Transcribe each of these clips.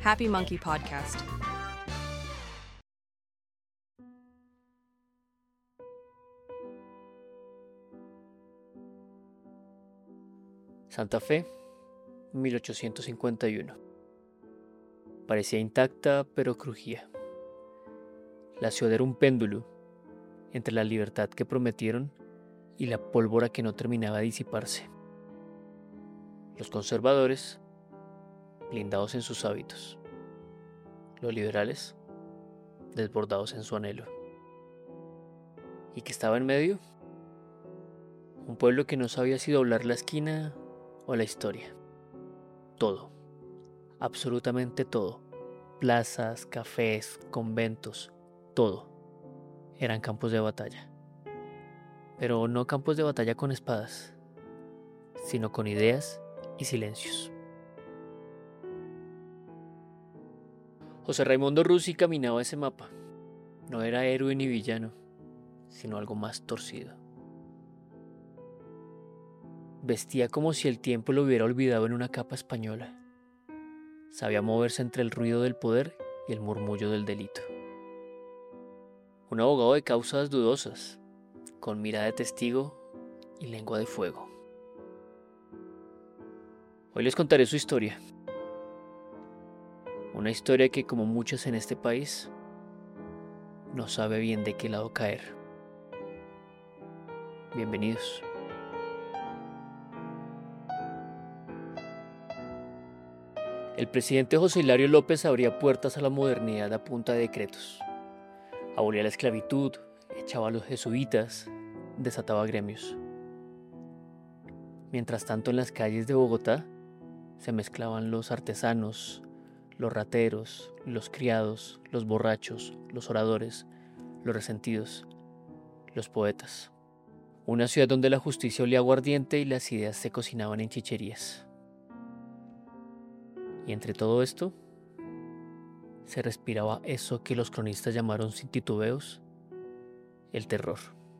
Happy Monkey Podcast. Santa Fe, 1851. Parecía intacta, pero crujía. La ciudad era un péndulo entre la libertad que prometieron y la pólvora que no terminaba de disiparse. Los conservadores, blindados en sus hábitos. Los liberales, desbordados en su anhelo. ¿Y qué estaba en medio? Un pueblo que no sabía si doblar la esquina o la historia. Todo, absolutamente todo. Plazas, cafés, conventos, todo. Eran campos de batalla. Pero no campos de batalla con espadas, sino con ideas y silencios. José Raimundo Ruzzi caminaba ese mapa. No era héroe ni villano, sino algo más torcido. Vestía como si el tiempo lo hubiera olvidado en una capa española. Sabía moverse entre el ruido del poder y el murmullo del delito. Un abogado de causas dudosas, con mirada de testigo y lengua de fuego. Hoy les contaré su historia. Una historia que, como muchas en este país, no sabe bien de qué lado caer. Bienvenidos. El presidente José Hilario López abría puertas a la modernidad a punta de decretos. Abolía la esclavitud, echaba a los jesuitas, desataba gremios. Mientras tanto, en las calles de Bogotá se mezclaban los artesanos, los rateros, los criados, los borrachos, los oradores, los resentidos, los poetas. Una ciudad donde la justicia olía aguardiente y las ideas se cocinaban en chicherías. Y entre todo esto, se respiraba eso que los cronistas llamaron sin titubeos, el terror.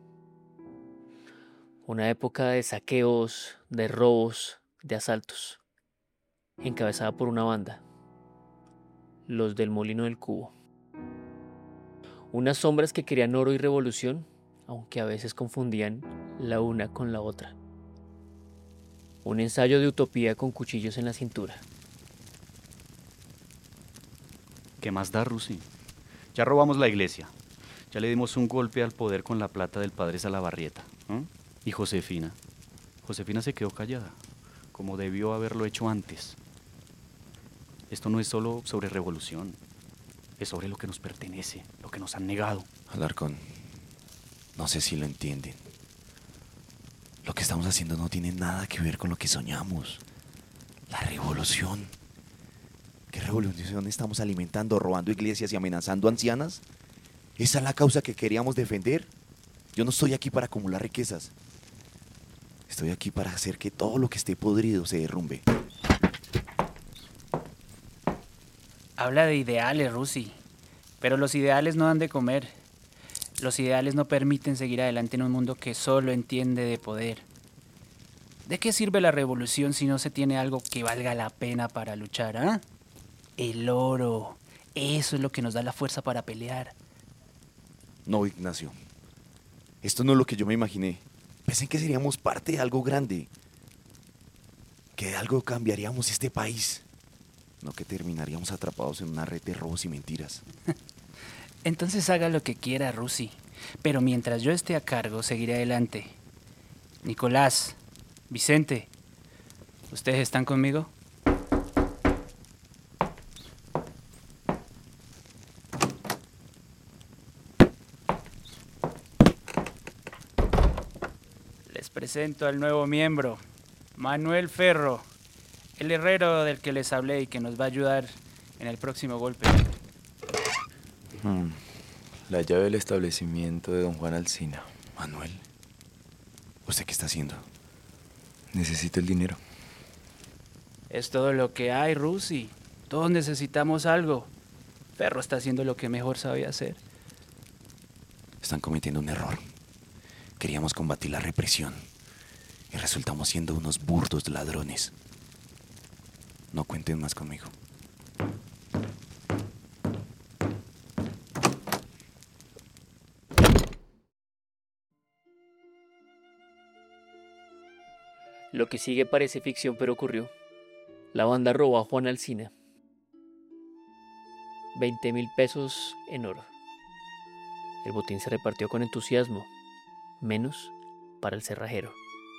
Una época de saqueos, de robos, de asaltos, encabezada por una banda, los del Molino del Cubo. Unas sombras que querían oro y revolución, aunque a veces confundían la una con la otra. Un ensayo de utopía con cuchillos en la cintura. ¿Qué más da, Ruzzi? Ya robamos la iglesia. Ya le dimos un golpe al poder con la plata del padre Salabarrieta. ¿Y Josefina? Josefina se quedó callada, como debió haberlo hecho antes. Esto no es solo sobre revolución. Es sobre lo que nos pertenece, lo que nos han negado. Alarcón, no sé si lo entienden. Lo que estamos haciendo no tiene nada que ver con lo que soñamos. La revolución. ¿Qué revolución estamos alimentando, robando iglesias y amenazando ancianas? ¿Esa es la causa que queríamos defender? Yo no estoy aquí para acumular riquezas. Estoy aquí para hacer que todo lo que esté podrido se derrumbe. Habla de ideales, Ruzzi, pero los ideales no dan de comer. Los ideales no permiten seguir adelante en un mundo que solo entiende de poder. ¿De qué sirve la revolución si no se tiene algo que valga la pena para luchar, ah? El oro, eso es lo que nos da la fuerza para pelear. No, Ignacio. Esto no es lo que yo me imaginé. Pensé que seríamos parte de algo grande. Que de algo cambiaríamos este país. No que terminaríamos atrapados en una red de robos y mentiras. Entonces haga lo que quiera, Ruzzi. Pero mientras yo esté a cargo, seguiré adelante. Nicolás, Vicente, ¿ustedes están conmigo? Les presento al nuevo miembro, Manuel Ferro, el herrero del que les hablé y que nos va a ayudar en el próximo golpe. La llave del establecimiento de don Juan Alsina. Manuel, ¿usted qué está haciendo? Necesito el dinero. Es todo lo que hay, Ruzzi. Todos necesitamos algo. Ferro está haciendo lo que mejor sabe hacer. Están cometiendo un error. Queríamos combatir la represión y resultamos siendo unos burdos ladrones. No cuenten más conmigo. Lo que sigue parece ficción, pero ocurrió. La banda robó a Juan Alsina. 20.000 pesos en oro. El botín se repartió con entusiasmo, menos para el cerrajero.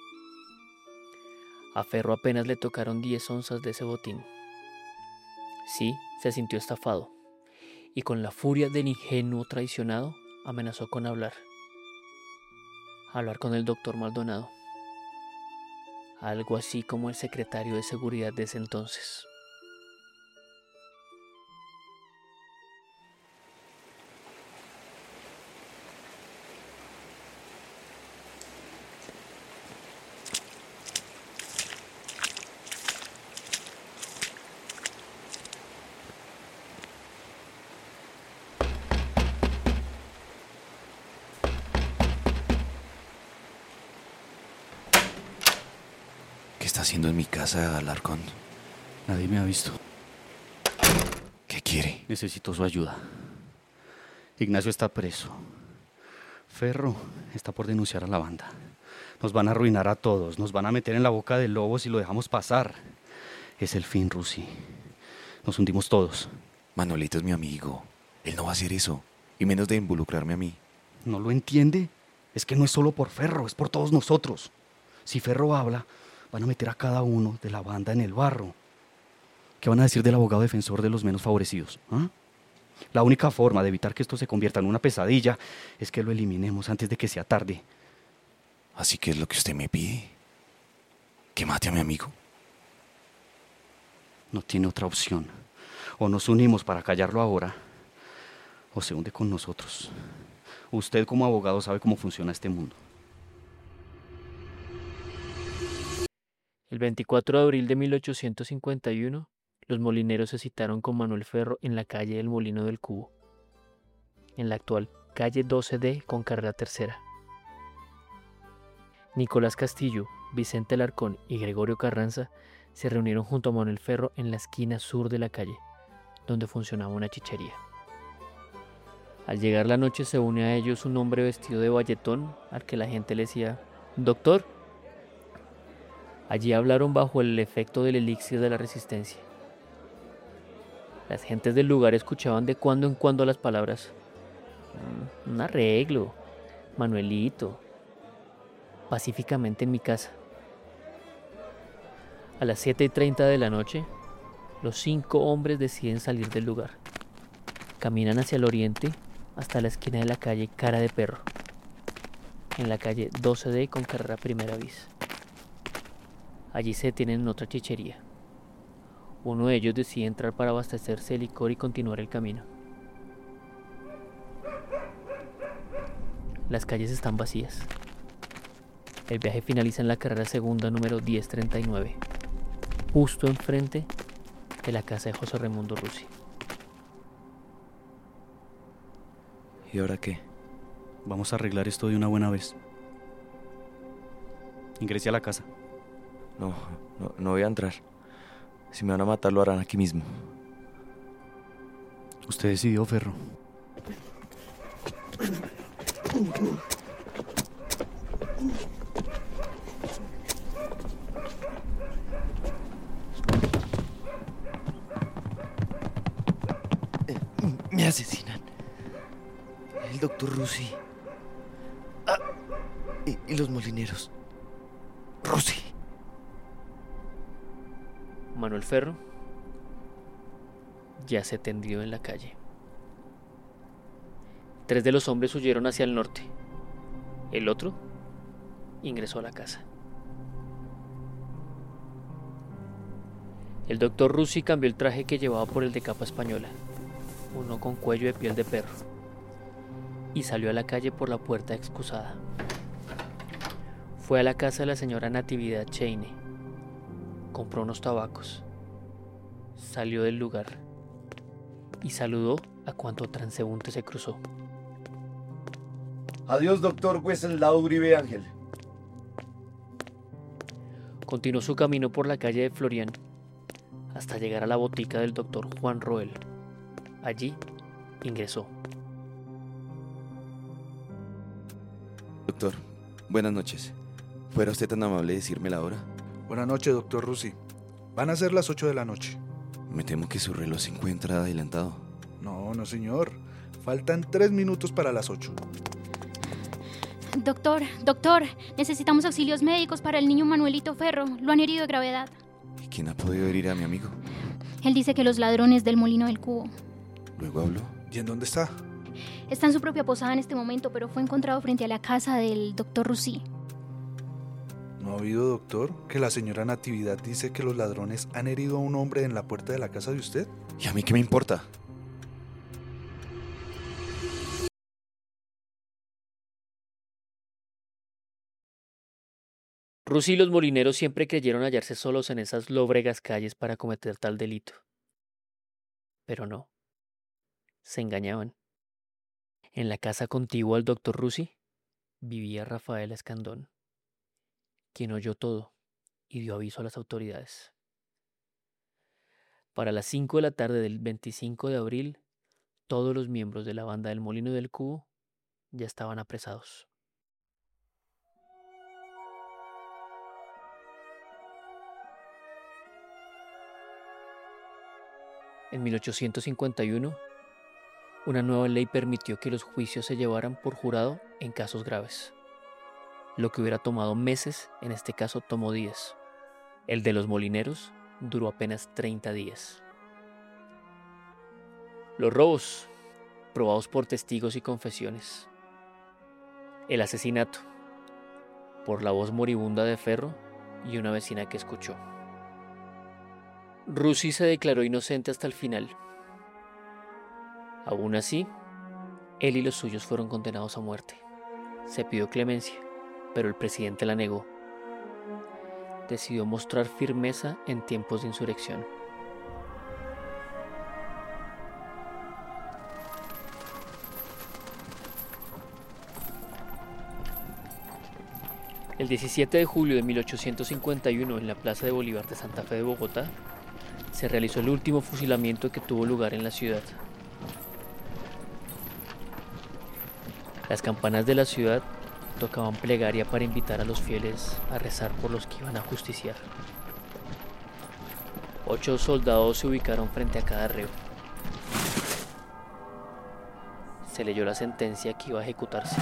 A Ferro apenas le tocaron 10 onzas de ese botín. Sí, se sintió estafado, y con la furia del ingenuo traicionado, amenazó con hablar con el doctor Maldonado, algo así como el secretario de seguridad de ese entonces. ¿Qué está haciendo en mi casa, Alarcón? Nadie me ha visto. ¿Qué quiere? Necesito su ayuda. Ignacio está preso. Ferro está por denunciar a la banda. Nos van a arruinar a todos. Nos van a meter en la boca del lobo si lo dejamos pasar. Es el fin, Rusi. Nos hundimos todos. Manolito es mi amigo. Él no va a hacer eso. Y menos de involucrarme a mí. ¿No lo entiende? Es que no es solo por Ferro, es por todos nosotros. Si Ferro habla, van a meter a cada uno de la banda en el barro. ¿Qué van a decir del abogado defensor de los menos favorecidos? ¿Ah? La única forma de evitar que esto se convierta en una pesadilla es que lo eliminemos antes de que sea tarde. Así que es lo que usted me pide. ¿Que mate a mi amigo? No tiene otra opción. O nos unimos para callarlo ahora, o se hunde con nosotros. Usted como abogado sabe cómo funciona este mundo. El 24 de abril de 1851, los molineros se citaron con Manuel Ferro en la calle del Molino del Cubo, en la actual calle 12D con carrera tercera. Nicolás Castillo, Vicente Alarcón y Gregorio Carranza se reunieron junto a Manuel Ferro en la esquina sur de la calle, donde funcionaba una chichería. Al llegar la noche se une a ellos un hombre vestido de bayetón al que la gente le decía «Doctor». Allí hablaron bajo el efecto del elixir de la resistencia. Las gentes del lugar escuchaban de cuando en cuando las palabras «un arreglo, Manuelito, pacíficamente en mi casa». A las 7:30 de la noche, los 5 hombres deciden salir del lugar. Caminan hacia el oriente hasta la esquina de la calle Cara de Perro, en la calle 12D con carrera primera bis. Allí se detienen en otra chichería. Uno de ellos decide entrar para abastecerse de licor y continuar el camino. Las calles están vacías. El viaje finaliza en la carrera segunda número 1039, justo enfrente de la casa de José Raimundo Rusi. ¿Y ahora qué? Vamos a arreglar esto de una buena vez. Ingrese a la casa. No voy a entrar. Si me van a matar, lo harán aquí mismo. Usted decidió, Ferro. Me asesinan. El doctor Rusi. Y los molineros. Rusi. Manuel Ferro ya se tendió en la calle. 3 de los hombres huyeron hacia el norte. El otro ingresó a la casa. El doctor Rusi cambió el traje que llevaba por el de capa española, uno con cuello de piel de perro, y salió a la calle por la puerta excusada. Fue a la casa de la señora Natividad Cheine. Compró unos tabacos, salió del lugar y saludó a cuanto transeúnte se cruzó. Adiós, doctor Wenceslao Uribe Ángel. Continuó su camino por la calle de Florián hasta llegar a la botica del doctor Juan Roel. Allí ingresó. Doctor, buenas noches. ¿Fuera usted tan amable de decirme la hora? Buenas noches, doctor Rusi. Van a ser las 8 de la noche. Me temo que su reloj se encuentra adelantado. No, señor. Faltan 3 minutos para las 8. Doctor, necesitamos auxilios médicos para el niño Manuelito Ferro. Lo han herido de gravedad. ¿Y quién ha podido herir a mi amigo? Él dice que los ladrones del Molino del Cubo. Luego habló. ¿Y en dónde está? Está en su propia posada en este momento, pero fue encontrado frente a la casa del doctor Rusi. ¿No ha oído, doctor, que la señora Natividad dice que los ladrones han herido a un hombre en la puerta de la casa de usted? ¿Y a mí qué me importa? Rusi y los molineros siempre creyeron hallarse solos en esas lóbregas calles para cometer tal delito. Pero no. Se engañaban. En la casa contigua al doctor Rusi vivía Rafaela Escandón, quien oyó todo y dio aviso a las autoridades. Para las 5 de la tarde del 25 de abril, todos los miembros de la banda del Molino del Cubo ya estaban apresados. En 1851, una nueva ley permitió que los juicios se llevaran por jurado en casos graves. Lo que hubiera tomado meses, en este caso tomó días. El de los molineros duró apenas 30 días. Los robos, probados por testigos y confesiones. El asesinato, por la voz moribunda de Ferro y una vecina que escuchó. Rusi se declaró inocente hasta el final. Aún así, él y los suyos fueron condenados a muerte. Se pidió clemencia, pero el presidente la negó. Decidió mostrar firmeza en tiempos de insurrección. El 17 de julio de 1851, en la Plaza de Bolívar de Santa Fe de Bogotá, se realizó el último fusilamiento que tuvo lugar en la ciudad. Las campanas de la ciudad tocaban plegaria para invitar a los fieles a rezar por los que iban a justiciar. 8 soldados se ubicaron frente a cada reo. Se leyó la sentencia que iba a ejecutarse.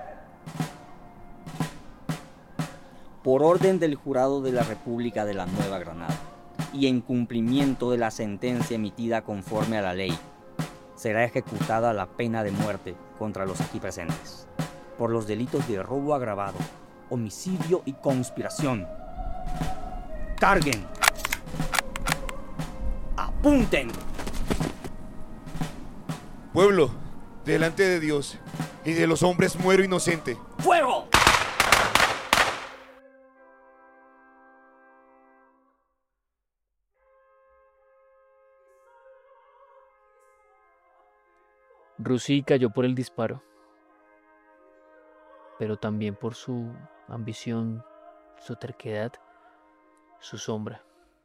Por orden del Jurado de la República de la Nueva Granada y en cumplimiento de la sentencia emitida conforme a la ley, será ejecutada la pena de muerte contra los aquí presentes, por los delitos de robo agravado, homicidio y conspiración. ¡Carguen! ¡Apunten! Pueblo, delante de Dios y de los hombres muero inocente. ¡Fuego! Rusi cayó por el disparo, pero también por su ambición, su terquedad, su sombra.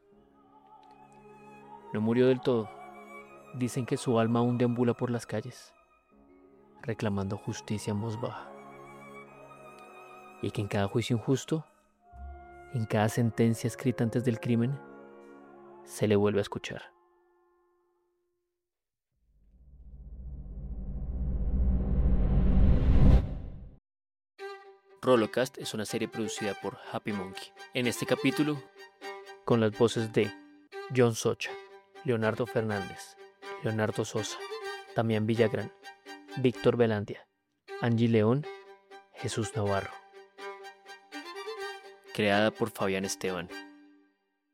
No murió del todo. Dicen que su alma aún deambula por las calles, reclamando justicia en voz baja. Y que en cada juicio injusto, en cada sentencia escrita antes del crimen, se le vuelve a escuchar. Rolocast es una serie producida por Happy Monkey. En este capítulo, con las voces de John Socha, Leonardo Fernández, Leonardo Sosa, Damián Villagrán, Víctor Velandia, Angie León, Jesús Navarro. Creada por Fabián Esteban.